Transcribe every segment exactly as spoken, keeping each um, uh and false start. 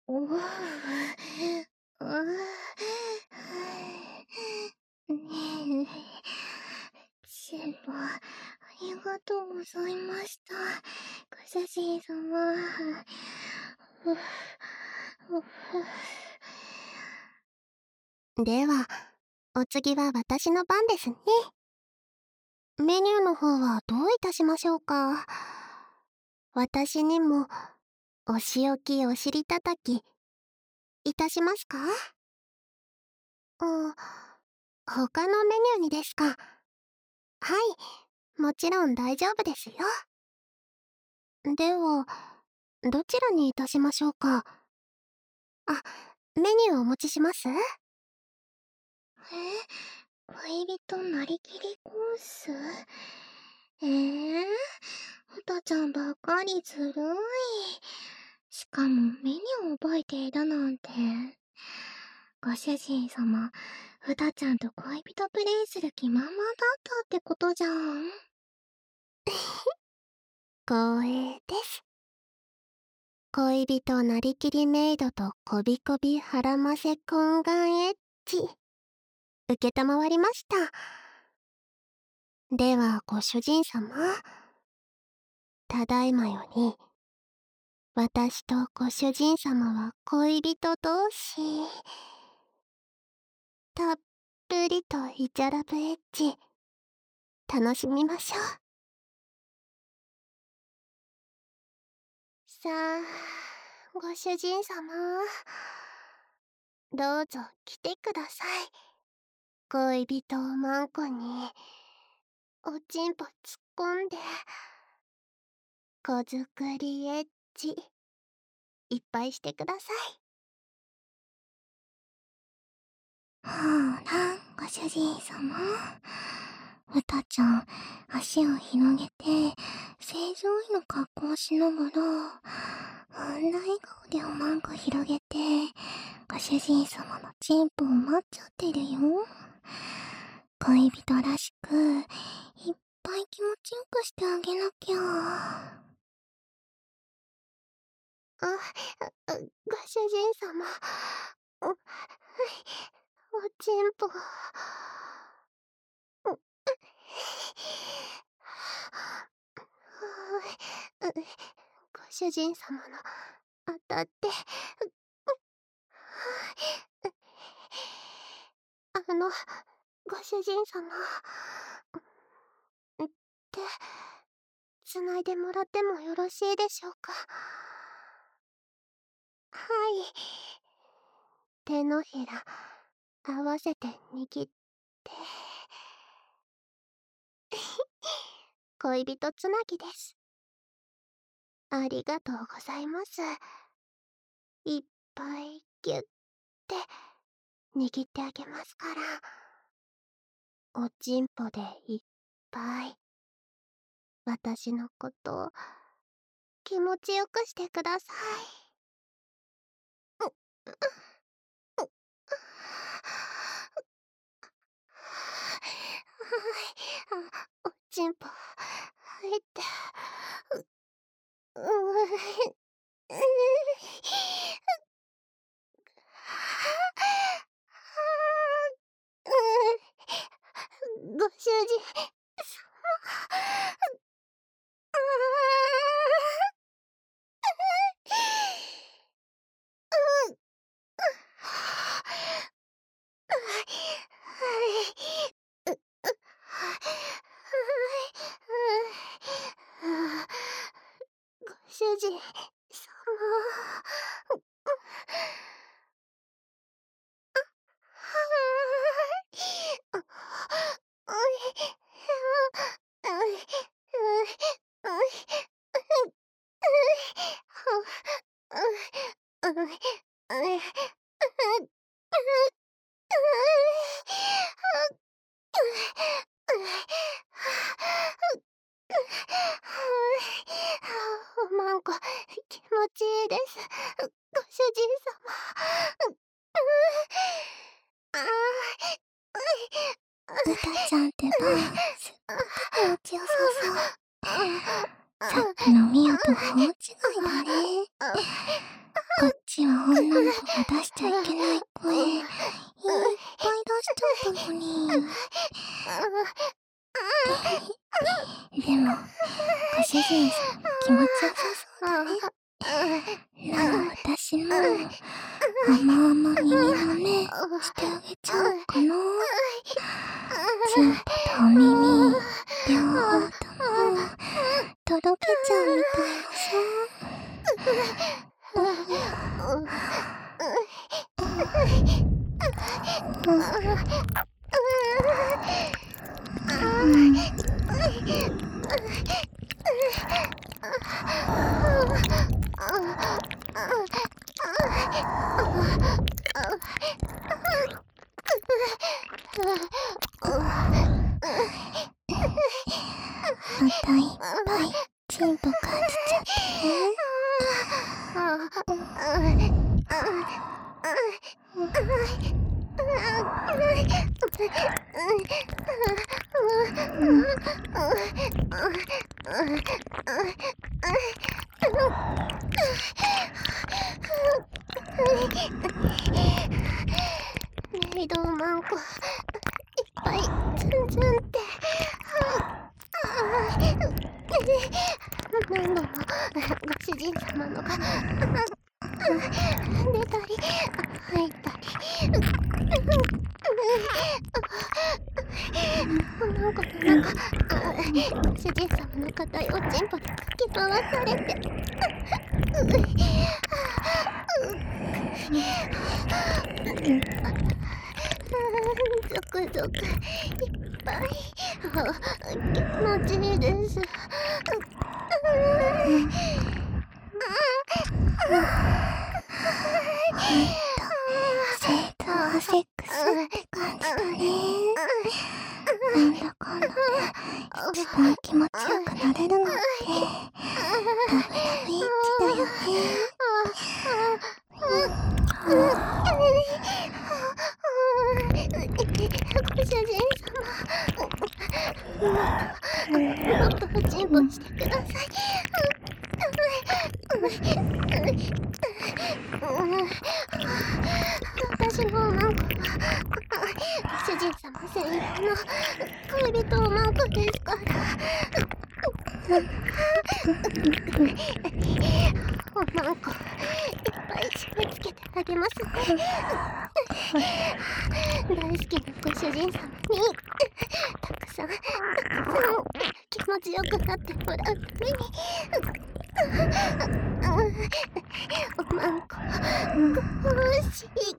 おう、うう、ねえ、先輩、ありがとうございました。ご主人様。ふふふでは、お次は私の番ですね。メニューの方はどういたしましょうか。私にも、お仕置きお尻叩き、いたしますか？うん、他のメニューにですか？はい、もちろん大丈夫ですよ。では、どちらにいたしましょうか。あ、メニューお持ちします？ え、恋人なりきりコース？えー、ふたちゃんばっかりずるい。しかもメニュー覚えているなんて。ご主人様、ふたちゃんと恋人プレイする気満々だったってことじゃん。 光栄です。恋人なりきりメイドとこびこびはらませ懇願エッチ。承りました。ではご主人様、ただいまより、私とご主人様は恋人同士、たっぷりとイチャラブエッチ、楽しみましょう。さあ、ご主人様、どうぞ来てください。恋人をマンコに、おちんぽ突っ込んで、子作りエッチ、いっぱいしてください。 ほら、ご主人様。うたちゃん、足を広げて、正常位の格好をしながら、あんな笑顔でおまんこ広げて、ご主人様のチンポを待っちゃってるよ。恋人らしく、いっぱい気持ちよくしてあげなきゃ。 あ、ご主人様、お、おちんぽ。ご主人様の当たって、あの、ご主人様、って、つないでもらってもよろしいでしょうか。はい。手のひら、合わせて握って。恋人つなぎです。ありがとうございます。いっぱいギュッて握ってあげますから。おちんぽでいっぱい私のことを気持ちよくしてください。はい、あ、おちんぽ入って。う、う、ご主人様。ご主人様。おまんこ気持ちいいです。ご主人様。あうたちゃんってば、すっごく気持ちよさそう。 さっきのミオとは大違いだね。こっちは女の子が出しちゃいけない声いっぱい出しちゃったのに。でもご主人さん気持ちよさそうだね。なあ、私も甘々耳の目してあげちゃおうかな。チンポとお耳両方とも届けちゃうみたいなさ。またいっぱいチンポ感じちゃってね。 メイドマンコいっぱいツンツンって何度もご主人様のが出たり入ったりなんかなんかご主人様の硬いおちんぽでかき回されてゾクゾクいっぱい気持ちいいです。 正当セックスって感じだね。なんだかんだで一番気持ちよくなれるのってラブラブエッチだよね。 ご主人様もっとおちんぽしてください。私のおまんこはご主人様専用の恋人おまんこですから。おまんこいっぱい締め付けてあげますね。大好きなご主人様にたくさんたくさん気持ちよくなってもらうためにおまんこ欲しい。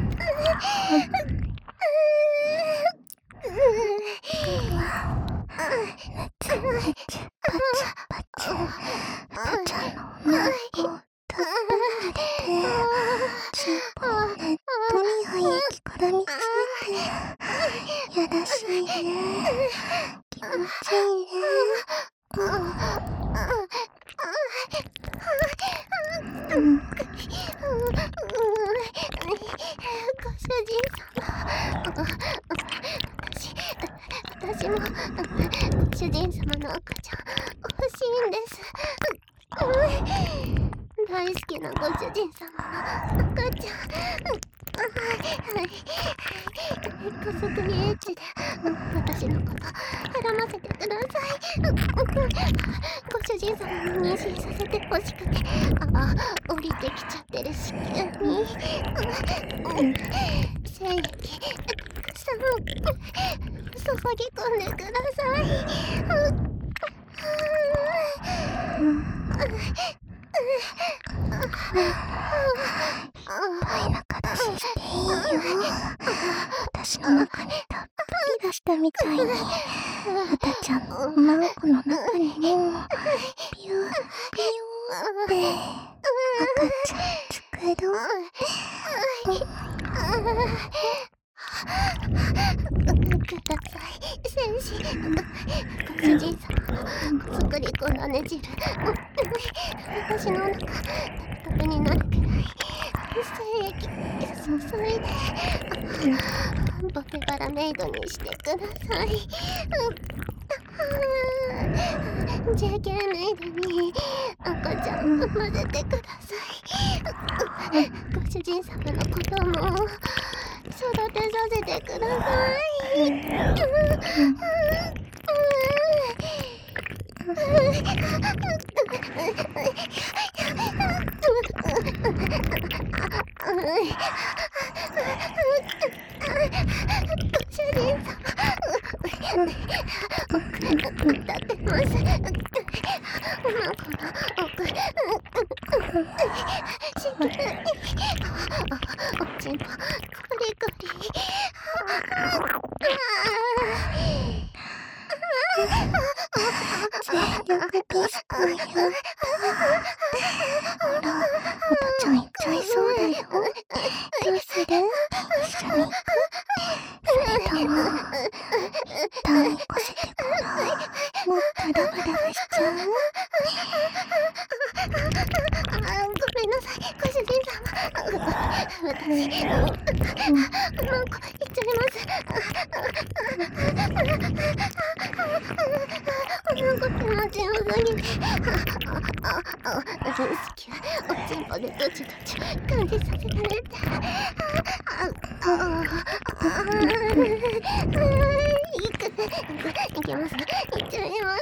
ぬつぬつパチパチ赤ちゃんのおまんこをたっぷり入れてチンポをねっとに鼻液からみついてやらしいね。気持ちいいね。うんご主人様私私もご主人様の赤ちゃん欲しいんです。大好きなご主人様の赤ちゃん高速にエッチで私のこと絡ませてください。ご主人様に妊娠させてほしくてあ降りてきちゃってる子宮に精液たくさん注ぎ込んでください。 愛の形していいよ。私の中にたっぷり出したみたいに赤ちゃんのおまんこの中にもピューピューって赤ちゃん作ろう。 ください戦士。ご主人様の手作りこのね汁私のお腹タプタプになるくらい精液注いでボテバラメイドにしてください。 ジェイケー メイドに赤ちゃんを産ませてください。ご主人様の子供を育てさせてくださ歌ってます。おまんこの奥、しっきりおちんぽ、コリコリ。 全力ディスコよ。ほら、おばちゃん行っちゃいそうだよ。どうする？一緒に行く？それとも、一旦起こしてからもっとダブダブしちゃう？ ごめんなさい、ご主人様。私、マンコ行っちゃいます。マンコ気持ちよすぎて。好きはおちんぽでドチドチ感じさせられて。いく、いきます。いっちゃいます。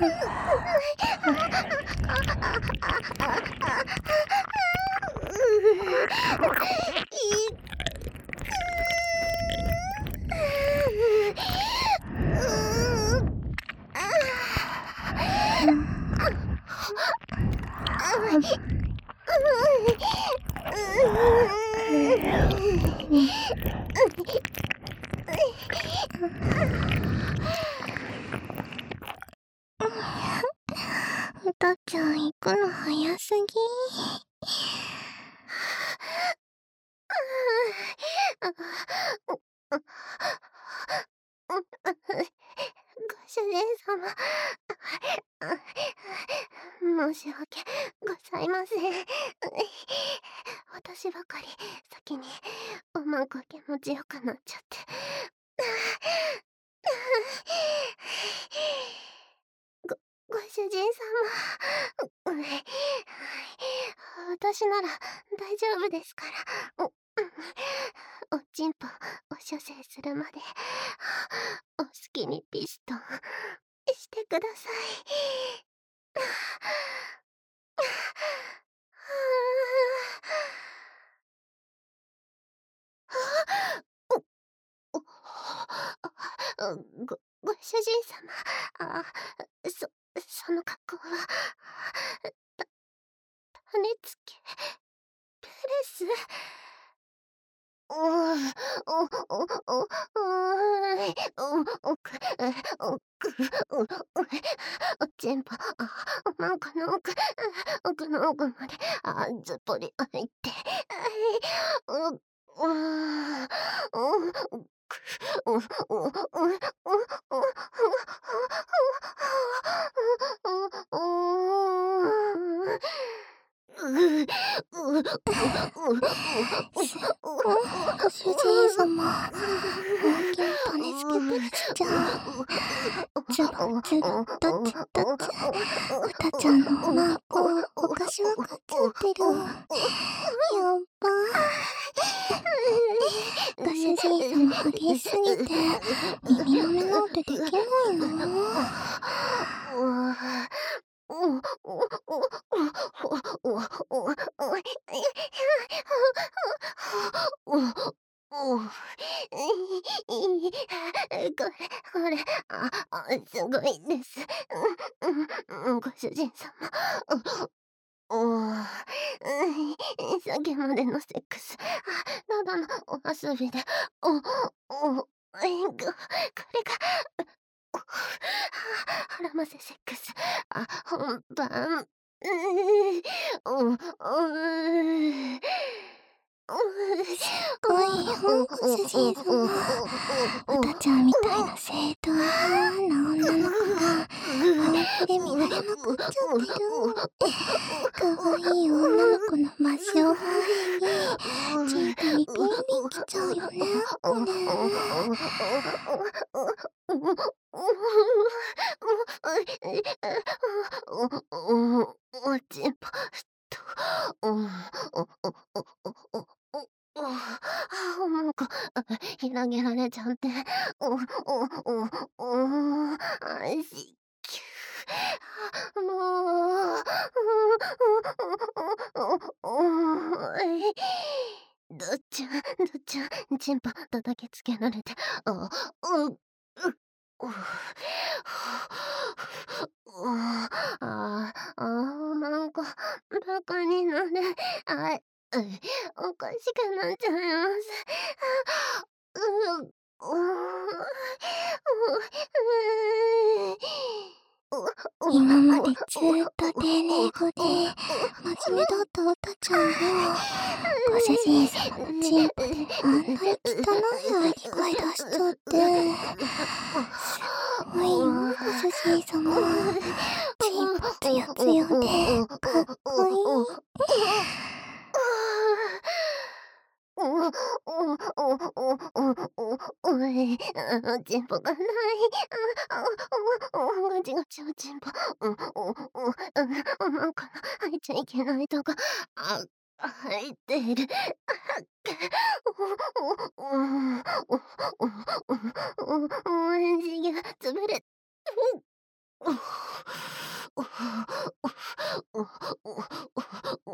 うたちゃん行くの早すぎ。 ご主人様、申し訳ございません。私ばかり先におまんこ気持ちよくなっちゃって。ご、ご主人様、私なら大丈夫ですから。おちんぽお射精するまでお好きにピストンしてください。ご、ご主人様、あ、そ、その格好は、た、種付け、プレス。おお、お、お、お、お、お、おく、おく、お、おちんぽ、おまんこの奥、奥の奥まで、あ、ずっぽり入って、お、お、お、お、お、お、 ご主人様、大きな種付けプレスじゃん。ズボズボドチドチ。うたちゃんのおまんこおかしわかっちゃってる。やっば。ご主人様激しすぎて耳の目なんてできないの？ これ、これ、あ、あ、すごいです。うん、ご主人様。おー、さっきまでのセックス、ただのお遊びで、お、お、これが、腹ませセックス、あ、本番、う、お、お、 すごいよ、ご主人様。うたちゃんみたいな正当な女の子が本気で見られまくっちゃってる。かわいい女の子の真正面にチンピリピリきちゃうよね、これ。 お、お、お、ああ、なんか、広げられちゃって、お、お、お、お、あし、きゅう、もう、お、お、え、どっちゃ、どっちゃ、チンポ叩きつけられて、お、う、う、お、お、ああ、ああ、なんか、バカになれ、あい、う、おかしくなっちゃいます。う、う、お、お、 今までずお、 ーっと丁寧語で真面目だったおたちゃんが、ご主人様のチンポであんなに汚い喘ぎ声出しちゃって、すごいよ、ご主人様。チンポツヤツヤで、かっこいい。 おおおおおおおおい、あ、チンポがない。あ、おおおガチガチおチンポ。おおお、あ、なんか入っちゃいけないとか、あ、入ってる。あ、おおおおおおおおえじが潰れ。おおおおお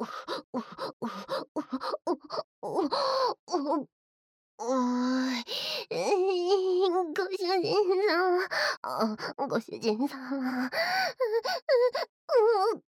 おおおおい、ええ、ご主人様、あ、ご主人様。うう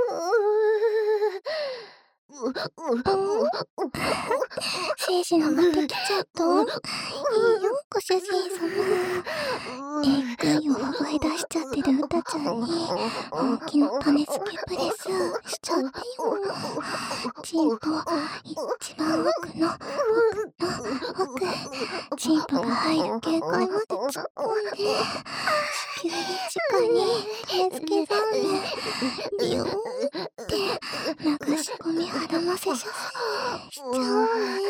うううううんう精子がまた来ちゃった。いいよ、ご主人様。えっくんを覚え出しちゃってるうたちゃんに、本気の種付けプレスしちゃってよ。チンポ、一番奥の、奥の、奥、チンポが入る限界まで突っ込んで、子宮に直に種付け残念、ビヨーって流し込み肌ませ射精しちゃうわね。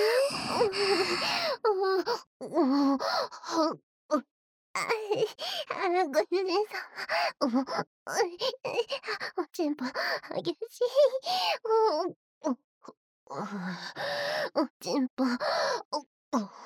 あい、あ、ご主人様、おも、おい、おちんぽ、激しい。お、お、お、おちんぽ、お、お。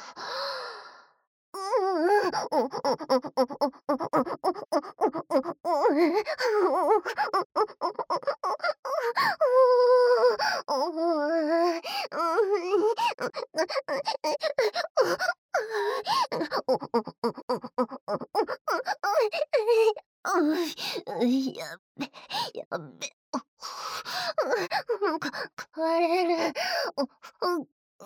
やっべ、やっべ。なんか、壊れる。お、う、う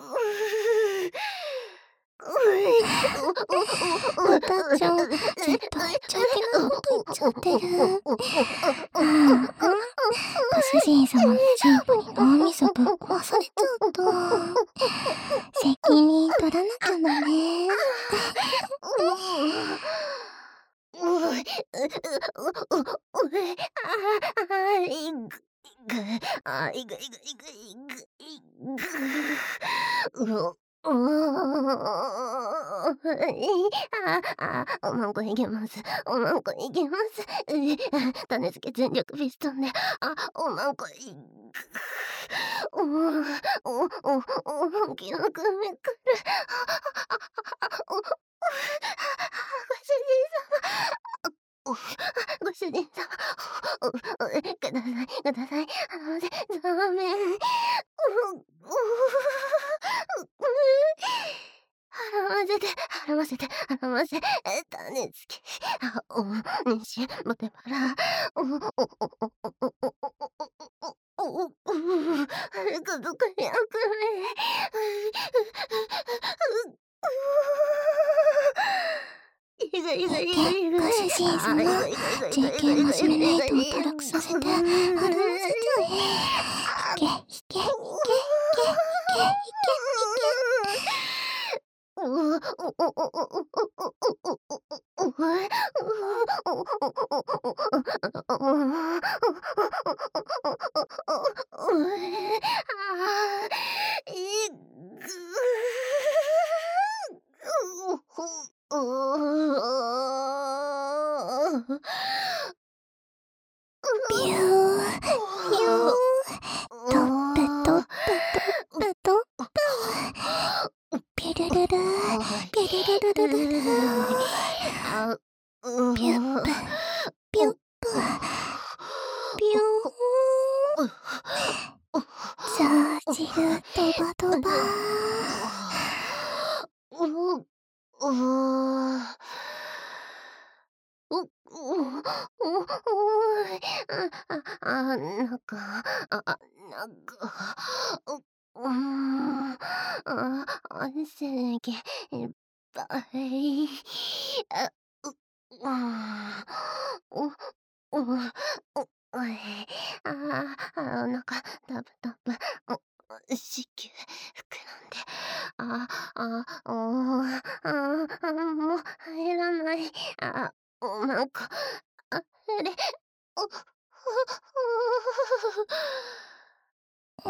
おたちゃん、ずっと言っちゃいけないこと言っちゃってる。ああ、ご主人様のチンポに脳みそぶっ壊されちゃった。責任取らなきゃだね。 おい、う、う、う、う、う、あ、いぐ、ぐ、あ、いぐいぐいぐいぐ、いぐ、うお、おお、い、あ、あ、おまんこいけます。おまんこいけます。う、種付け全力ピストンで、あ、おまんこいぐ、おお、お、お、おまんきのくめくる。お、ご主人様。お、ご主人様、お、お、ください、ください。あのね、ダメ。う、う、払わせて、払わせて、払わせ、種付け、あ、お、妊娠、モテパラ、お、お、お、お、お、お、お、お、お、お、お、家族役目。いぐいぐいぐいぐい。 ご主人様、じゅうけん始めないと堕落させて、払わせちゃえ。いけ、いけ、いけ、いけ、いけ、いけ、いけ。ビュー、ビュー。とっぺとっぺとっルルル、ピュルルルルルル、 あ、うピュップ、ピュップ、ピューン。チャージルドバドバ。 う、う、う、う、う、う、あ、あ、なんか、あ、あ、なんか、う、うーん、あ、汗がいっぱい。あ、う、うーん、う、う、う、うい、ああ、お腹ダブダブ、う、子宮膨らんで、あ、あ、おー、あ、あ、もう入らない。あ、なんか、あれ、お、ふ、 うん。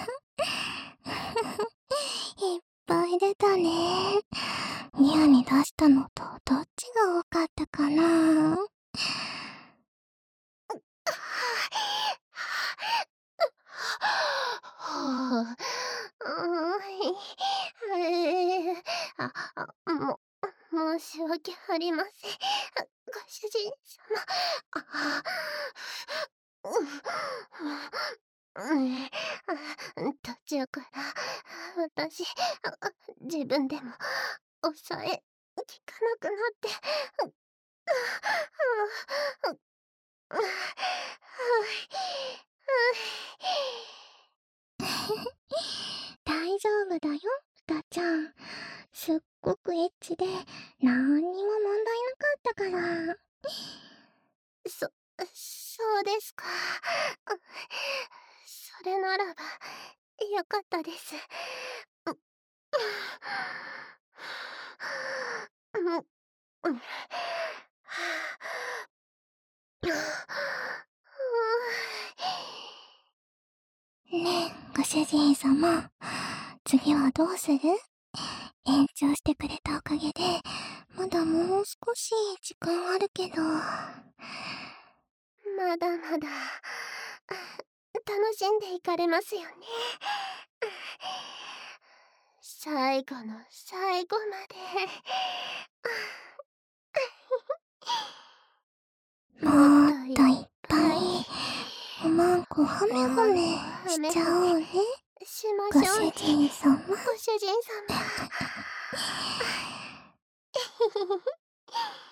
いっぱい出たね。ニアに出したのとどっちが多かったかな。 はあ、うーい、えあ、あ、も申し訳ありません。ご主人様。あ、うん、あ、途中から私、あ、自分でも抑えきかなくなって、あ、 大丈夫だよ、ふたちゃん。すっごくエッチで、なんにも問題なかったから。 そ、そうですか。それならば、よかったです。もう、うん、 ねえ、ご主人様。次はどうする？延長してくれたおかげで、まだもう少し時間あるけど。 まだまだ、楽しんでいかれますよね。最後の最後まで。もっもっといっといっぱぱい、 い、おまんこはめおまんこはめはしちゃめはめおうね。 しまご主しょうね。 人様。 ご主人様。